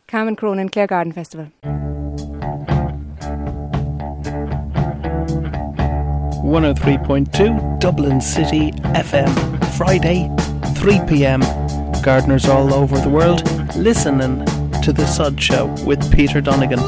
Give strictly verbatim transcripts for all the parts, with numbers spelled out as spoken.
Carmen Cronin, Clare Garden Festival. one oh three point two Dublin City F M. Friday, three p.m. Gardeners all over the world listening to The Sod Show with Peter Donegan.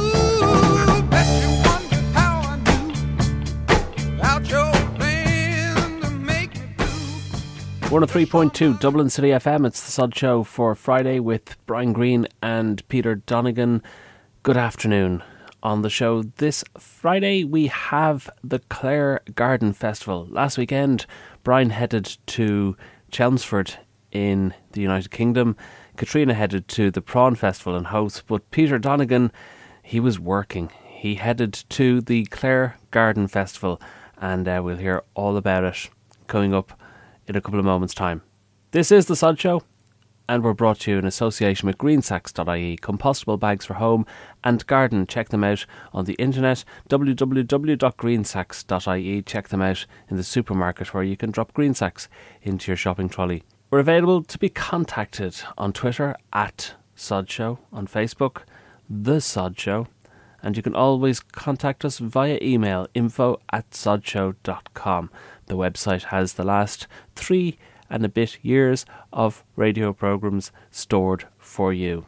one oh three point two Dublin City F M. It's The Sod Show for Friday with Brian Green and Peter Donegan. Good afternoon. On the show this Friday we have the Clare Garden Festival. Last weekend Brian headed to Chelmsford in the United Kingdom. Katrina headed to the Prawn Festival in Howth, but Peter Donegan, he was working. He headed to the Clare Garden Festival, and uh, we'll hear all about it coming up in a couple of moments' time. This is The Sod Show, and we're brought to you in association with greensacks dot I E, compostable bags for home and garden. Check them out on the internet, w w w dot greensacks dot I E. Check them out in the supermarket where you can drop green sacks into your shopping trolley. We're available to be contacted on Twitter at Sod Show, on Facebook, The Sod Show, and you can always contact us via email, info at sodshow dot com. The website has the last three and a bit years of radio programmes stored for you.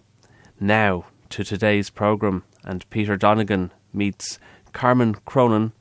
Now to today's programme, and Peter Donegan meets Carmen Cronin,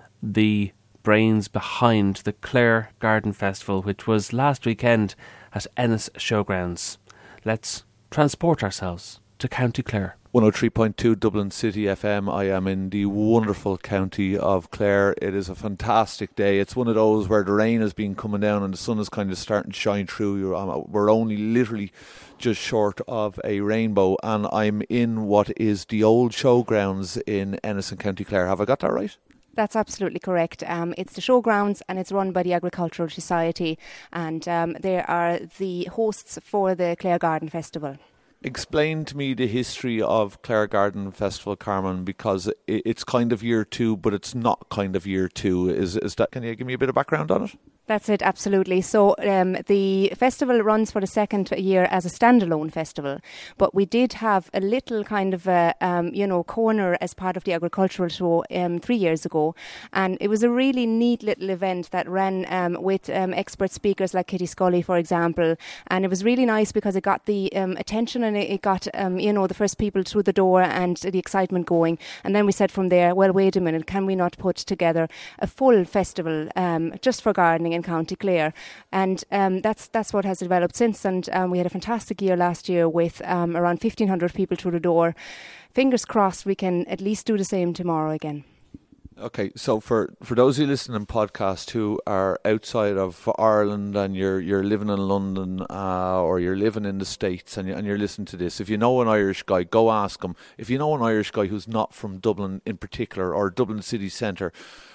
the brains behind the Clare Garden Festival, which was last weekend at Ennis Showgrounds. Let's transport ourselves to County Clare. one oh three point two Dublin City F M. I am in the wonderful county of Clare. It is a fantastic day. It's one of those where the rain has been coming down and the sun is kind of starting to shine through. You're, um, we're only literally just short of a rainbow, and I'm in what is the old showgrounds in Ennis in County Clare. Have I got that right? That's absolutely correct. Um, it's the showgrounds, and it's run by the Agricultural Society, and um, they are the hosts for the Clare Garden Festival. Explain to me the history of Clare Garden Festival, Carmen, because it's kind of year two, but it's not kind of year two. Is is that? Can you give me a bit of background on it? That's it, absolutely. So um, the festival runs for the second year as a standalone festival, but we did have a little kind of a um, you know corner as part of the agricultural show um, three years ago, and it was a really neat little event that ran um, with um, expert speakers like Kitty Scully, for example, and it was really nice because it got the um, attention and it, it got um, you know the first people through the door and the excitement going, and then we said from there, well, wait a minute, can we not put together a full festival um, just for gardening in County Clare? And um, that's that's what has developed since, and um, we had a fantastic year last year with um, around fifteen hundred people through the door. Fingers crossed we can at least do the same tomorrow again. Okay, so for, for those who listen in podcast who are outside of Ireland and you're you're living in London uh, or you're living in the States and, you, and you're listening to this, if you know an Irish guy, go ask him. If you know an Irish guy who's not from Dublin in particular or Dublin city centre,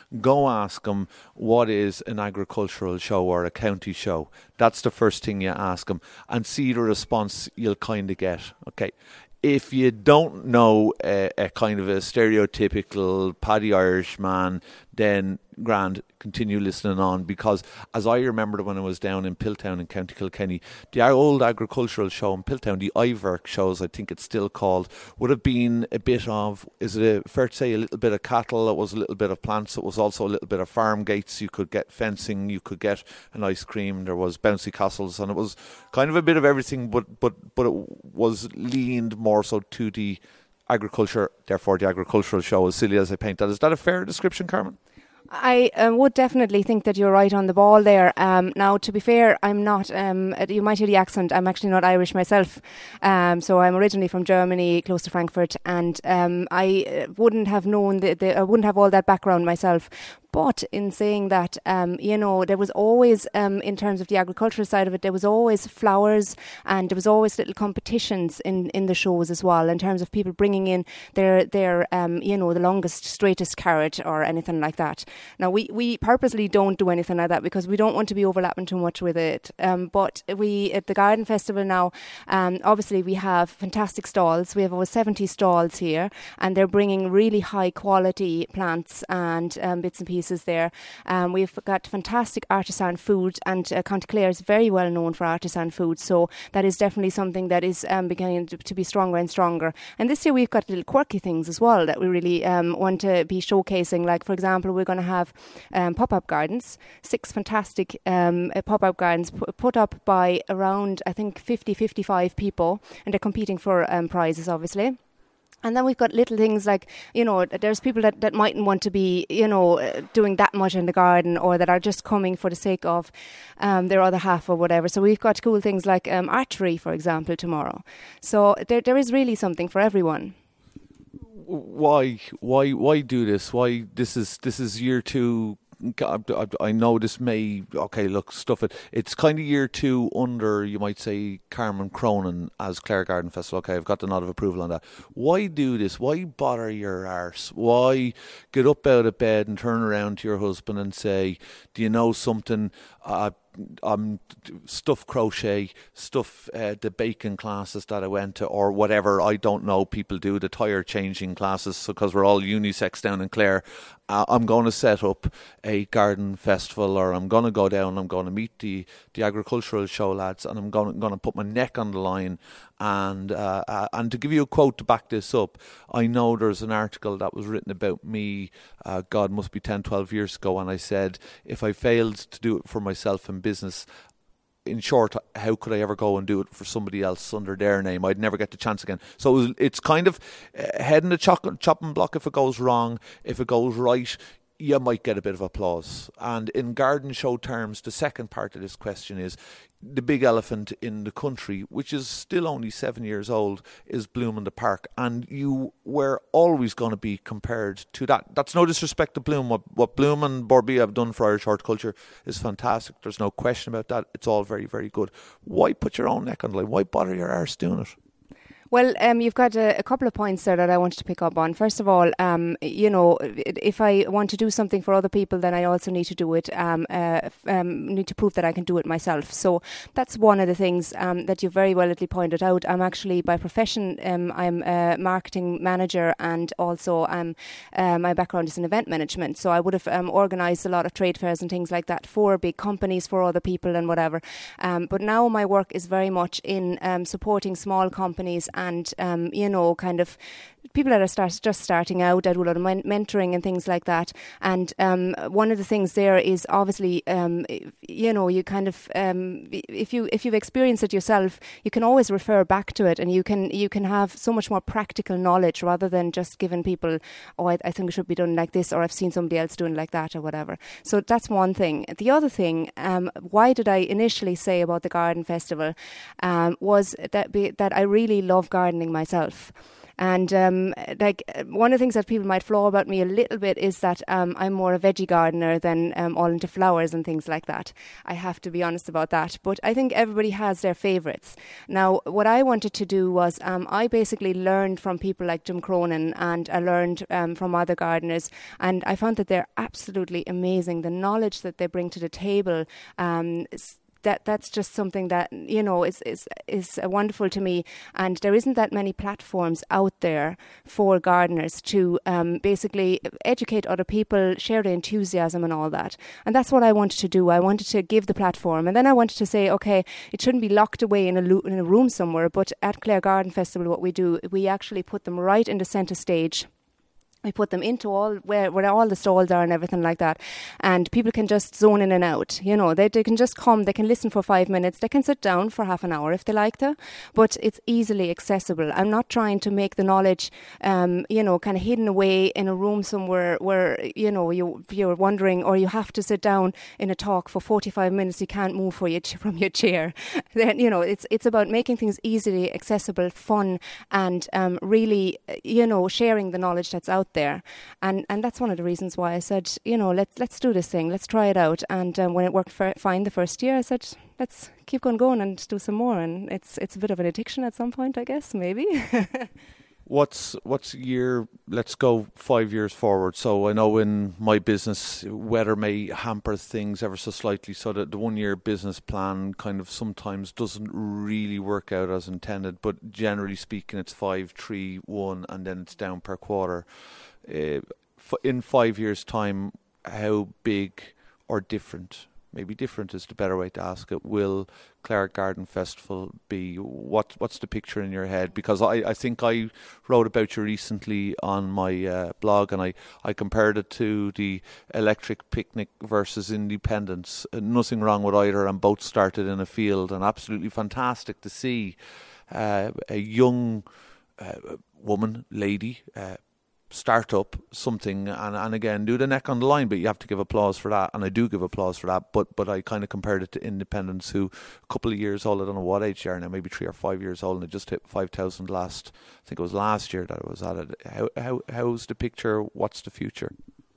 go ask them what is an agricultural show or a county show. That's the first thing you ask them, and see the response you'll kind of get. Okay, if you don't know a, a kind of a stereotypical Paddy Irish man, then grand, continue listening on, because as I remember when I was down in Piltown in County Kilkenny, the old agricultural show in Piltown, the I V E R C shows, I think it's still called, would have been a bit of, is it a, fair to say, a little bit of cattle, it was a little bit of plants, it was also a little bit of farm gates, you could get fencing, you could get an ice cream, there was bouncy castles, and it was kind of a bit of everything, but but but it was leaned more so to the agriculture, therefore the agricultural show, as silly as I paint that. Is that a fair description, Carmen? I uh, would definitely think that you're right on the ball there. Um, now, to be fair, I'm not, um, you might hear the accent, I'm actually not Irish myself. Um, so I'm originally from Germany, close to Frankfurt, and um, I wouldn't have known, the, the, I wouldn't have all that background myself. But in saying that, um, you know, there was always, um, in terms of the agricultural side of it, there was always flowers, and there was always little competitions in, in the shows as well, in terms of people bringing in their, their um, you know, the longest, straightest carrot or anything like that. Now, we, we purposely don't do anything like that because we don't want to be overlapping too much with it. Um, but we, at the Garden Festival now, um, obviously we have fantastic stalls. We have over seventy stalls here, and they're bringing really high quality plants and um, bits and pieces pieces there. Um, we've got fantastic artisan food, and uh, County Clare is very well known for artisan food, so that is definitely something that is um, beginning to, to be stronger and stronger. And this year we've got little quirky things as well that we really um, want to be showcasing. Like, for example, we're going to have um, pop-up gardens, six fantastic um, uh, pop-up gardens p- put up by around, I think, fifty, fifty-five people, and they're competing for um, prizes, obviously. And then we've got little things like, you know, there's people that, that mightn't want to be, you know, uh, doing that much in the garden, or that are just coming for the sake of um, their other half or whatever. So we've got cool things like um, archery, for example, tomorrow. So there there is really something for everyone. Why, why, why do this? Why this is this is year two? I know this may, okay, look, stuff it. It's kind of year two under, you might say, Carmen Cronin as Clare Garden Festival. Okay, I've got the nod of approval on that. Why do this? Why bother your arse? Why get up out of bed and turn around to your husband and say, do you know something? Uh, um, stuff crochet, stuff uh, the baking classes that I went to, or whatever, I don't know, people do the tyre changing classes, because we're all unisex down in Clare. Uh, I'm going to set up a garden festival, or I'm going to go down, I'm going to meet the, the agricultural show lads, and I'm going, going to put my neck on the line. And uh, uh, and to give you a quote to back this up, I know there's an article that was written about me, uh, God, must be ten, twelve years ago, and I said, if I failed to do it for myself in business, in short, how could I ever go and do it for somebody else under their name? I'd never get the chance again. So it was, it's kind of uh, head in the chop- chopping block if it goes wrong. If it goes right, you might get a bit of applause. And in garden show terms, the second part of this question is, the big elephant in the country, which is still only seven years old, is Bloom in the Park. And you were always going to be compared to that. That's no disrespect to Bloom. What, what Bloom and Borbia have done for Irish horticulture is fantastic. There's no question about that. It's all very, very good. Why put your own neck on the line? Why bother your arse doing it? Well, um, you've got a, a couple of points there that I wanted to pick up on. First of all, um, you know, if I want to do something for other people, then I also need to do it, um, uh, um, need to prove that I can do it myself. So that's one of the things um, that you very wellly pointed out. I'm actually, by profession, um, I'm a marketing manager, and also um, uh, my background is in event management. So I would have um, organised a lot of trade fairs and things like that for big companies, for other people and whatever. Um, but now my work is very much in um, supporting small companies and, um, you know, kind of people that are start, just starting out. I do a lot of men- mentoring and things like that. And um, one of the things there is obviously, um, you know, you kind of, um, if you if you've experienced it yourself, you can always refer back to it, and you can you can have so much more practical knowledge rather than just giving people, oh, I, I think it should be done like this, or I've seen somebody else doing like that, or whatever. So that's one thing. The other thing, um, why did I initially say about the garden festival, um, was that be, that I really love gardening myself. And um, like one of the things that people might flaw about me a little bit is that um, I'm more a veggie gardener than um, all into flowers and things like that. I have to be honest about that. But I think everybody has their favourites. Now, what I wanted to do was um, I basically learned from people like Jim Cronin, and I learned um, from other gardeners, and I found that they're absolutely amazing. The knowledge that they bring to the table, um, That that's just something that, you know, is is is wonderful to me. And there isn't that many platforms out there for gardeners to um, basically educate other people, share the enthusiasm and all that. And that's what I wanted to do. I wanted to give the platform, and then I wanted to say, okay, it shouldn't be locked away in a lo- in a room somewhere. But at Clare Garden Festival, what we do, we actually put them right in the centre stage. We put them into all where, where all the stalls are and everything like that, and people can just zone in and out. You know, they they can just come, they can listen for five minutes, they can sit down for half an hour if they like to, but it's easily accessible. I'm not trying to make the knowledge, um, you know, kind of hidden away in a room somewhere where, you know, you you're wondering, or you have to sit down in a talk for forty-five minutes, you can't move for your, from your chair. Then, you know, it's it's about making things easily accessible, fun, and um, really, you know, sharing the knowledge that's out there. And and that's one of the reasons why I said, you know, let's let's do this thing, let's try it out. And um, when it worked for, fine the first year, I said, let's keep on going and do some more. And it's it's a bit of an addiction at some point, I guess, maybe. What's what's year? Let's go five years forward. So I know in my business, weather may hamper things ever so slightly, so that the one-year business plan kind of sometimes doesn't really work out as intended. But generally speaking, it's five, three, one, and then it's down per quarter. Uh, in five years' time, how big or different, maybe different is the better way to ask it, will Clare Garden Festival be? What What's the picture in your head? Because I, I think I wrote about you recently on my uh, blog, and I, I compared it to the Electric Picnic versus Independence. Uh, nothing wrong with either, and both started in a field, and absolutely fantastic to see uh, a young uh, woman, lady, uh, start up something and, and again do the neck on the line, but you have to give applause for that, and I do give applause for that, but but I kind of compared it to Independence, who a couple of years old, I don't know what age they are now, maybe three or five years old, and it just hit five thousand last, I think it was last year that it was at it. How, how How's the picture? What's the future?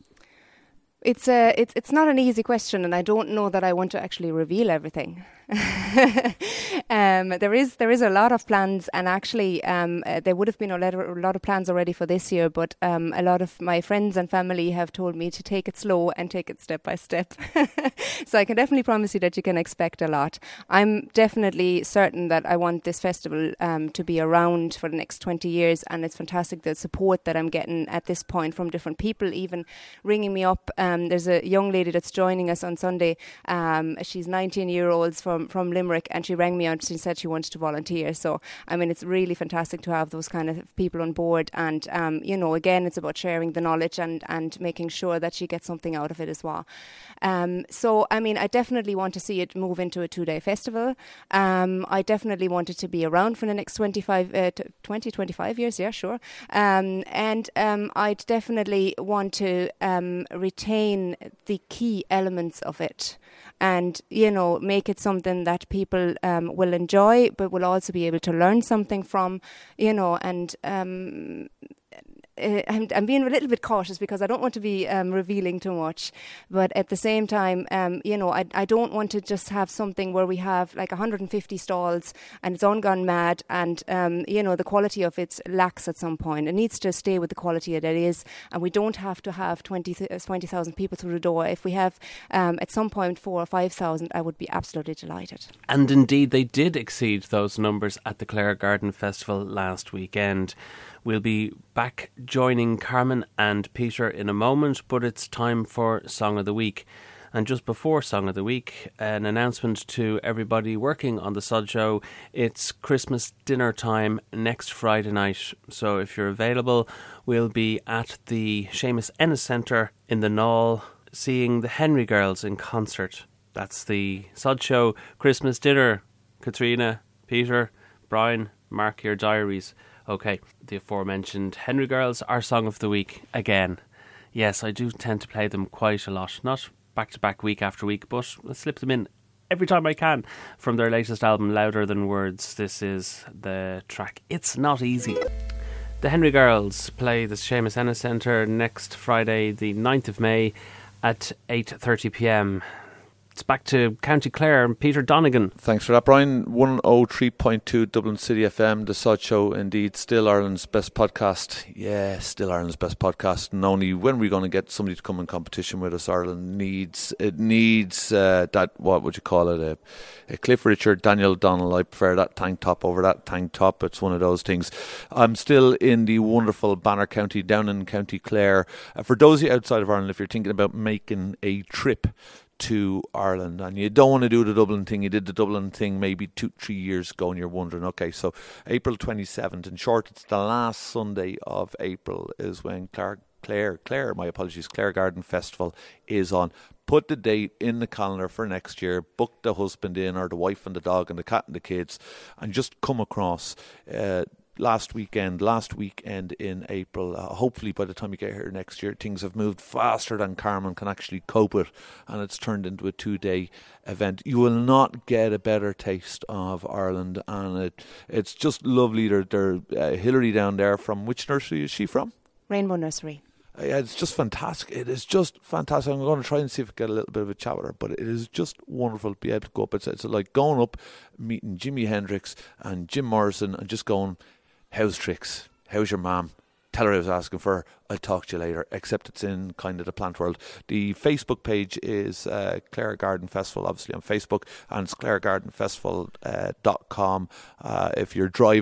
It's a it's it's not an easy question, and I don't know that I want to actually reveal everything. um, there is there is a lot of plans, and actually um, uh, there would have been a lot, of, a lot of plans already for this year, but um, a lot of my friends and family have told me to take it slow and take it step by step. So I can definitely promise you that you can expect a lot. I'm definitely certain that I want this festival um, to be around for the next twenty years, and it's fantastic the support that I'm getting at this point from different people, even ringing me up. Um, there's a young lady that's joining us on Sunday. Um, she's nineteen year olds from from Limerick, and she rang me out and she said she wanted to volunteer. So I mean, it's really fantastic to have those kind of people on board, and um, you know, again, it's about sharing the knowledge and and making sure that she gets something out of it as well. Um, so I mean, I definitely want to see it move into a two-day festival. Um, I definitely want it to be around for the next twenty-five, uh, twenty, twenty-five years. Yeah, sure. Um, and um, I'd definitely want to um, retain the key elements of it, and you know, make it something that people um, will enjoy, but will also be able to learn something from, you know, and um, uh, I'm, I'm being a little bit cautious because I don't want to be um, revealing too much, but at the same time, um, you know, I, I don't want to just have something where we have like one hundred fifty stalls and it's on gone mad, and um, you know, the quality of it lacks at some point. It needs to stay with the quality that it is, and we don't have to have twenty thousand people through the door. If we have um, at some point four or five thousand, I would be absolutely delighted. And indeed, they did exceed those numbers at the Clare Garden Festival last weekend. We'll be back joining Carmen and Peter in a moment, but it's time for Song of the Week. And just before Song of the Week, an announcement to everybody working on the Sud Show. It's Christmas dinner time next Friday night. So if you're available, we'll be at the Seamus Ennis Centre in the Knoll seeing the Henry Girls in concert. That's the Sud Show Christmas dinner. Katrina, Peter, Brian, mark your diaries. Okay, the aforementioned Henry Girls, our Song of the Week again. Yes, I do tend to play them quite a lot. Not back-to-back week after week, but I slip them in every time I can from their latest album, Louder Than Words. This is the track It's Not Easy. The Henry Girls play the Seamus Ennis Centre next Friday, the ninth of May at eight thirty p.m. It's back to County Clare and Peter Donegan. Thanks for that, Brian. one oh three point two Dublin City F M, The Sud Show, indeed, still Ireland's best podcast. Yeah, still Ireland's best podcast. And only when we're going to get somebody to come in competition with us, Ireland needs, it needs uh, that, what would you call it, a, a Cliff Richard, Daniel Donnell. I prefer that tank top over that tank top. It's one of those things. I'm still in the wonderful Banner County, down in County Clare. Uh, for those of you outside of Ireland, if you're thinking about making a trip to Ireland and you don't want to do the Dublin thing, you did the Dublin thing maybe two, three years ago and you're wondering, okay, so April twenty-seventh, in short, it's the last Sunday of April is when Clare, Clare, Clare, my apologies, Clare Garden Festival is on. Put the date in the calendar for next year, book the husband in or the wife and the dog and the cat and the kids, and just come across uh, last weekend, last weekend in April. Uh, hopefully by the time you get here next year, things have moved faster than Carmen can actually cope with, and it's turned into a two-day event. You will not get a better taste of Ireland, and it it's just lovely. There, there, uh, Hilary down there, from which nursery is she from? Rainbow Nursery. Uh, yeah, it's just fantastic. It is just fantastic. I'm going to try and see if I get a little bit of a chat with her, but it is just wonderful to be able to go up. It's, it's like going up, meeting Jimi Hendrix and Jim Morrison and just going, how's tricks? How's your mom? Tell her I was asking for her. I'll talk to you later. Except it's in kind of the plant world. The Facebook page is uh, Clare Garden Festival, obviously on Facebook, and it's clare garden festival dot com. Uh, if you're driving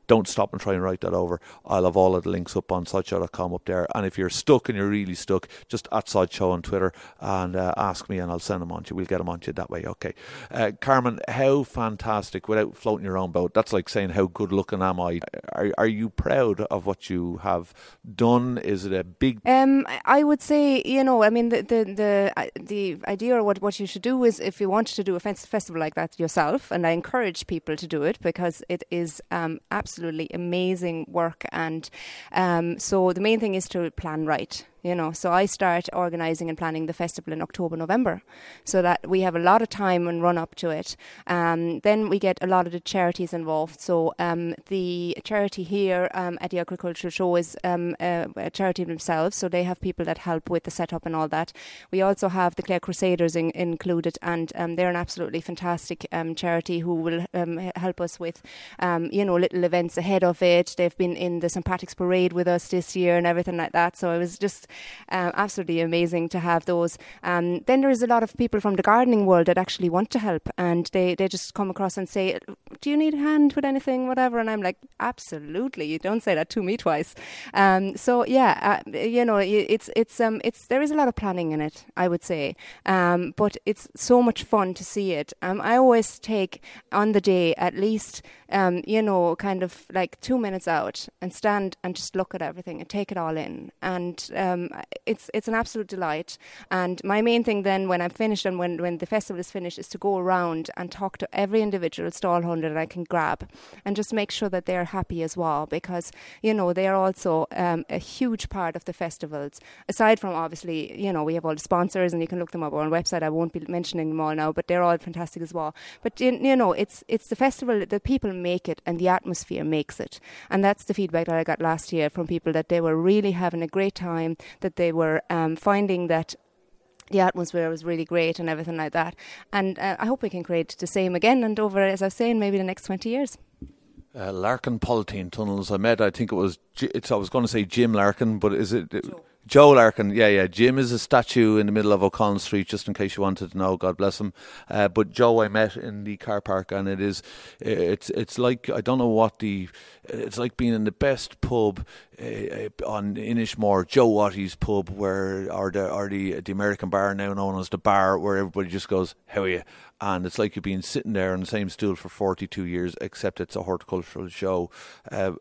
don't stop and try and write that over. I'll have all of the links up on sideshow dot com up there. And if you're stuck and you're really stuck, just at Sideshow on Twitter and uh, ask me and I'll send them on to you. We'll get them on to you that way. Okay. Uh, Carmen, how fantastic, without floating your own boat, that's like saying how good looking am I. Are, are you proud of what you have done? Is it a big... Um, I would say, you know, I mean, the the the, the idea or what, what you should do is, if you want to do a festival like that yourself, and I encourage people to do it because it is um, absolutely amazing work. And um, so the main thing is to plan right. You know, so I start organising and planning the festival in October, November, so that we have a lot of time and run up to it. Um, then we get a lot of the charities involved. So um, the charity here um, at the Agricultural Show is um, a, a charity themselves, so they have people that help with the setup and all that. We also have the Clare Crusaders in, included, and um, they're an absolutely fantastic um, charity who will um, help us with, um, you know, little events ahead of it. They've been in the Saint Patrick's Parade with us this year and everything like that. So it was just Um, absolutely amazing to have those. Um, then there is a lot of people from the gardening world that actually want to help, and they, they just come across and say, do you need a hand with anything, whatever? And I'm like, absolutely, you don't say that to me twice. Um, so yeah, uh, you know, it's it's um it's there is a lot of planning in it, I would say, um, but it's so much fun to see it. Um, I always take on the day at least um, you know, kind of like two minutes out and stand and just look at everything and take it all in. And um, it's it's an absolute delight. And my main thing then when I'm finished and when, when the festival is finished is to go around and talk to every individual stallholder that I can grab and just make sure that they're happy as well, because, you know, they're also um, a huge part of the festivals. Aside from, obviously, you know, we have all the sponsors and you can look them up on our website. I won't be mentioning them all now, but they're all fantastic as well. But, you know, it's it's the festival, the people make it and the atmosphere makes it. And that's the feedback that I got last year from people, that they were really having a great time, that they were um, finding that the atmosphere was really great and everything like that. And uh, I hope we can create the same again and over, as I was saying, maybe the next twenty years. Uh, Larkin Polythene Tunnels. I met, I think it was, it's, I was going to say Jim Larkin, but is it... Joe. Joe Larkin, yeah, yeah. Jim is a statue in the middle of O'Connell Street, just in case you wanted to know. God bless him. Uh, but Joe, I met in the car park, and it is, it's, it's like, I don't know what the, it's like being in the best pub uh, on Inishmore, Joe Watty's pub, where, or the, or the, the American bar now known as the Bar, where everybody just goes, how are you? And it's like you've been sitting there on the same stool for forty-two years, except it's a horticultural show. Uh,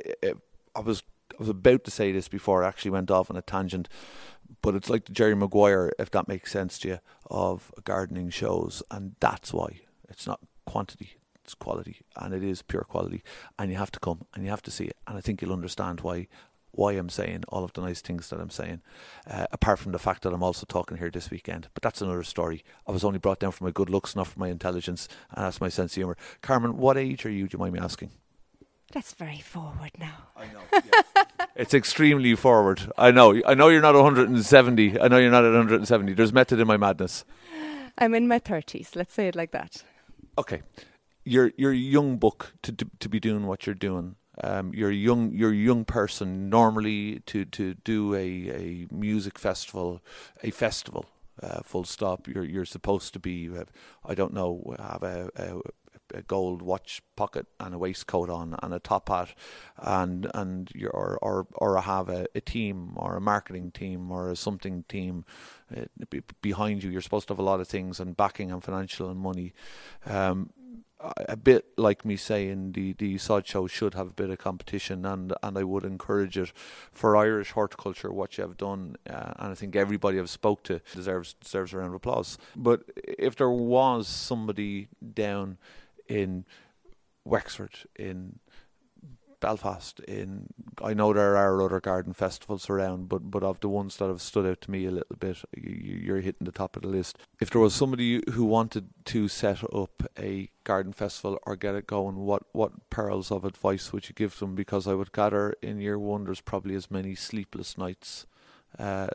I was. I was about to say this before I actually went off on a tangent, but it's like the Jerry Maguire, if that makes sense to you, of gardening shows. And that's why it's not quantity, it's quality, and it is pure quality. And you have to come and you have to see it. And I think you'll understand why why I'm saying all of the nice things that I'm saying, uh, apart from the fact that I'm also talking here this weekend. But that's another story. I was only brought down for my good looks, not for my intelligence, and that's my sense of humour. Carmen, what age are you, do you mind me asking? That's very forward now. I know. Yeah. It's extremely forward. I know. I know you're not one hundred seventy. I know you're not at one hundred seventy. There's method in my madness. I'm in my thirties. Let's say it like that. Okay. You're you're a young buck to to, to be doing what you're doing. Um, you're a young you're a young person normally to, to do a, a music festival, a festival. Uh, full stop. You're you're supposed to be. Uh, I don't know. Have a. a a gold watch pocket and a waistcoat on and a top hat, and and you or or or have a, a team or a marketing team or a something team uh, behind you. You're supposed to have a lot of things and backing and financial and money. Um, a bit like me saying the the Sideshow should have a bit of competition, and and I would encourage it for Irish horticulture. What you have done, uh, and I think everybody I've spoke to deserves deserves a round of applause. But if there was somebody down in Wexford, in Belfast, in I know there are other garden festivals around, but but of the ones that have stood out to me a little bit, you, you're hitting the top of the list. If there was somebody who wanted to set up a garden festival or get it going, what what pearls of advice would you give them? Because I would gather in year one there's probably as many sleepless nights uh,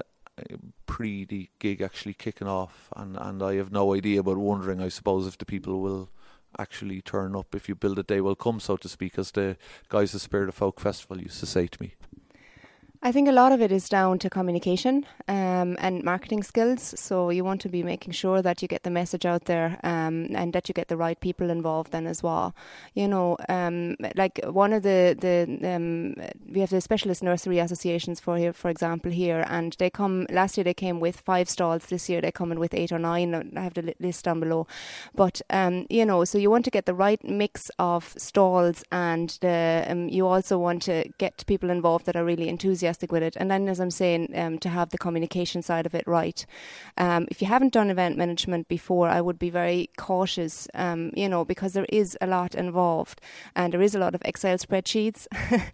pre the gig actually kicking off, and, and I have no idea, but wondering, I suppose, if the people will actually turn up. If you build it, they will come, so to speak, as the guys at Spirit of Folk Festival used to say to me. I think a lot of it is down to communication um, and marketing skills. So you want to be making sure that you get the message out there um, and that you get the right people involved then as well. You know, um, like one of the, the um, we have the specialist nursery associations for here, for example, here, and they come, last year they came with five stalls, this year they come in with eight or nine. I have the list down below. But, um, you know, so you want to get the right mix of stalls, and the, um, you also want to get people involved that are really enthusiastic with it. And then, as I'm saying, um, to have the communication side of it right. Um, if you haven't done event management before, I would be very cautious, um, you know, because there is a lot involved, and there is a lot of Excel spreadsheets,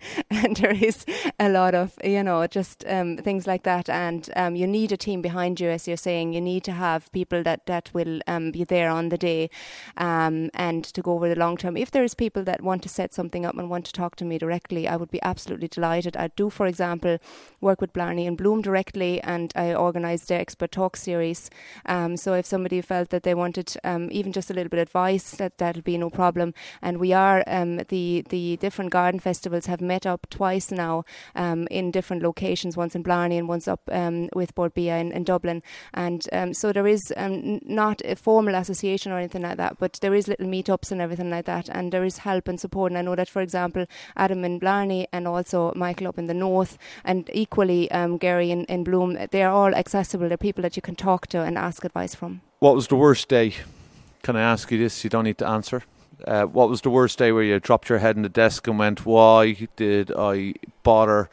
and there is a lot of, you know, just um, things like that. And um, you need a team behind you, as you're saying. You need to have people that that will um, be there on the day, um, and to go over the long term. If there is people that want to set something up and want to talk to me directly, I would be absolutely delighted. I do, for example, work with Blarney and Bloom directly, and I organised their Expert Talk series. Um, so if somebody felt that they wanted um, even just a little bit of advice, that that'll be no problem. And we are um, the the different garden festivals have met up twice now um, in different locations. Once in Blarney and once up um, with Bord Bia in, in Dublin. And um, so there is um, not a formal association or anything like that, but there is little meetups and everything like that, and there is help and support. And I know that, for example, Adam in Blarney and also Michael up in the north, and equally um, Gary in, in Bloom, they are all accessible. They're people that you can talk to and ask advice from. What was the worst day? Can I ask you this? You don't need to answer. Uh, what was the worst day where you dropped your head in the desk and went, why did I bother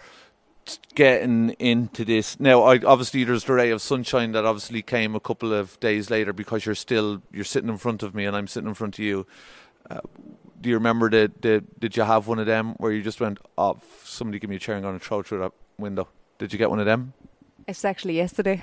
getting into this? Now, I, obviously there's the ray of sunshine that obviously came a couple of days later, because you're still, you're sitting in front of me and I'm sitting in front of you. Uh, do you remember the, the, did you have one of them where you just went, oh, somebody give me a chair, I'm going to throw through that window? Did you get one of them? It's actually yesterday.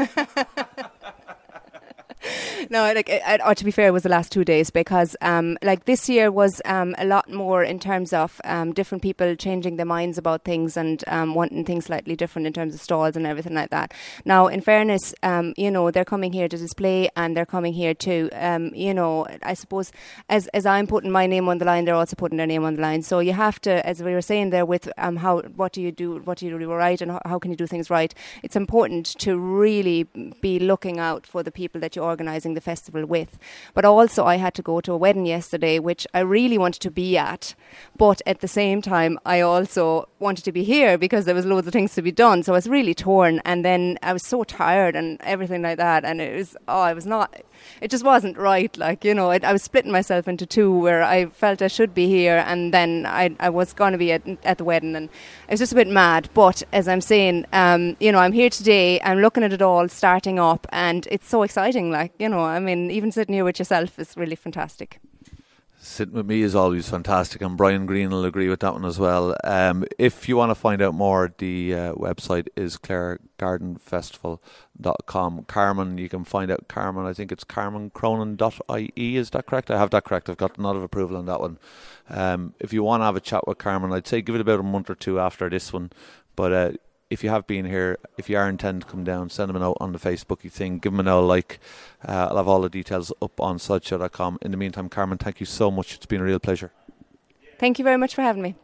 No, like, it, or to be fair, it was the last two days because, um, like this year was um, a lot more in terms of um, different people changing their minds about things and um, wanting things slightly different in terms of stalls and everything like that. Now, in fairness, um, you know, they're coming here to display and they're coming here to, um, you know, I suppose as as I'm putting my name on the line, they're also putting their name on the line. So you have to, as we were saying there, with um, how what do you do, what do you do right, and how, how can you do things right? It's important to really be looking out for the people that you're organising the festival with. But also I had to go to a wedding yesterday, which I really wanted to be at, but at the same time I also wanted to be here because there was loads of things to be done, so I was really torn. And then I was so tired and everything like that, and it was oh I was not it just wasn't right, like, you know, it, I was splitting myself into two, where I felt I should be here and then I I was going to be at, at the wedding, and I was just a bit mad. But as I'm saying, um, you know, I'm here today, I'm looking at it all starting up, and it's so exciting, like, you know, I mean, even sitting here with yourself is really fantastic. Sitting with me is always fantastic, and Brian Green will agree with that one as well. Um, if you want to find out more, the uh, website is clare garden festival dot com. Carmen, you can find out Carmen, I think it's carmen cronin dot I E, is that correct? I have that correct, I've got a nod of approval on that one. Um, if you want to have a chat with Carmen, I'd say give it about a month or two after this one, but uh, if you have been here, if you are intending to come down, send them a note on the Facebooky thing, give them a no like. Uh, I'll have all the details up on sudshow dot com. In the meantime, Carmen, thank you so much. It's been a real pleasure. Thank you very much for having me.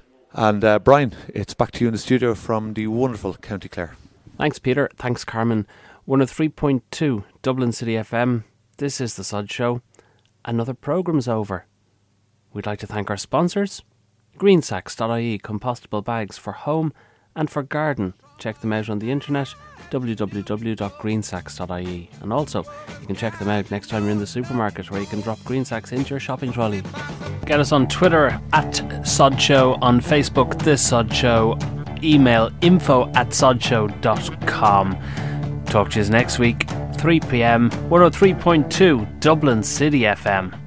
And uh, Brian, it's back to you in the studio from the wonderful County Clare. Thanks, Peter. Thanks, Carmen. one oh three point two Dublin City F M. This is The Sud Show. Another programme's over. We'd like to thank our sponsors, greensacks dot I E, compostable bags for home and for garden. Check them out on the internet, w w w dot greensacks dot I E. And also, you can check them out next time you're in the supermarket, where you can drop green sacks into your shopping trolley. Get us on Twitter at Sod Show, on Facebook, This Sod Show, email info at sodshow dot com. Talk to you next week, three p.m, one oh three point two Dublin City F M.